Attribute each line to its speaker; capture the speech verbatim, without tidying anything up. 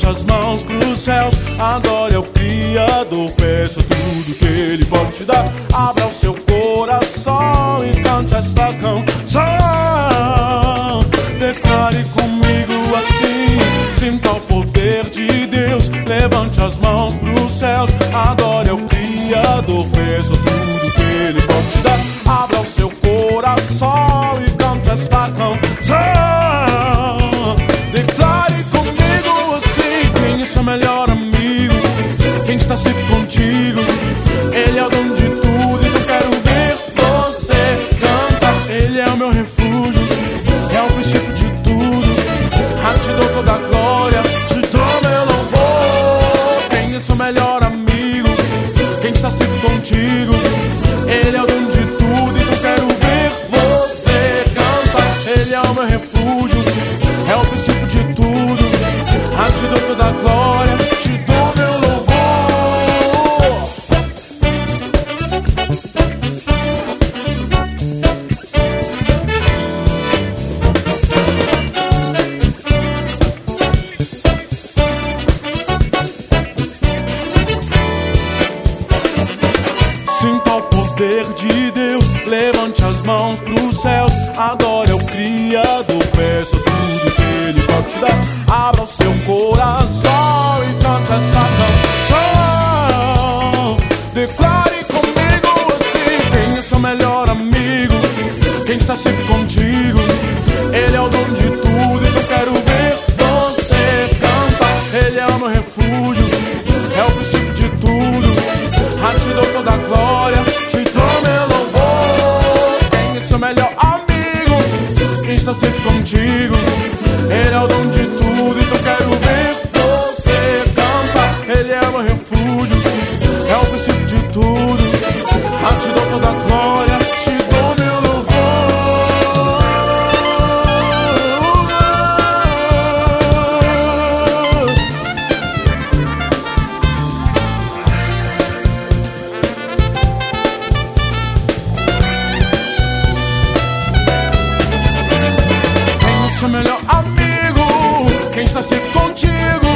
Speaker 1: as mãos pros céus, adore ao Criador, peça tudo que Ele pode te dar. Abra o seu coração e cante esta canção. Declare comigo assim: sinta o poder de Deus. Levante as mãos pros céus, adore ao Criador, peça tudo que Ele pode te dar. Abra o seu coração e cante esta canção. Declare comigo assim: quem é seu melhor amigo? Quem está sempre contigo? Ele é o dono de tudo e eu quero ver você cantar. Ele é o meu refúgio, é o princípio de tudo. Ah, te dou toda a glória, te dou meu louvor. Quem é seu melhor amigo? Quem está sempre contigo? Ele é o dono de tudo e eu quero ver você cantar. Ele é o meu refúgio, é o princípio de tudo. Ah, te dou toda a glória, te dou meu louvor. Sinta o poder de Deus, levante as mãos pros céus, adore ao Criador, peça tudo que Ele pode te dar. Abra o seu coração e cante essa canção. Declare comigo assim: quem é seu melhor amigo? Quem está sempre contigo? Ele é o dono de tudo e eu quero ver você cantar. Ele é o meu refúgio, é o princípio de tudo. Ah, te dou toda a glória, te dou meu louvor. Quem é seu melhor amigo? Quem está sempre contigo? Ele é o dono de tudo e eu quero ver você cantar. Ele é o meu refúgio, é o princípio de tudo. Ah, te dou toda a glória, te dou meu louvor. Quem é seu melhor amigo? Quem está sempre contigo?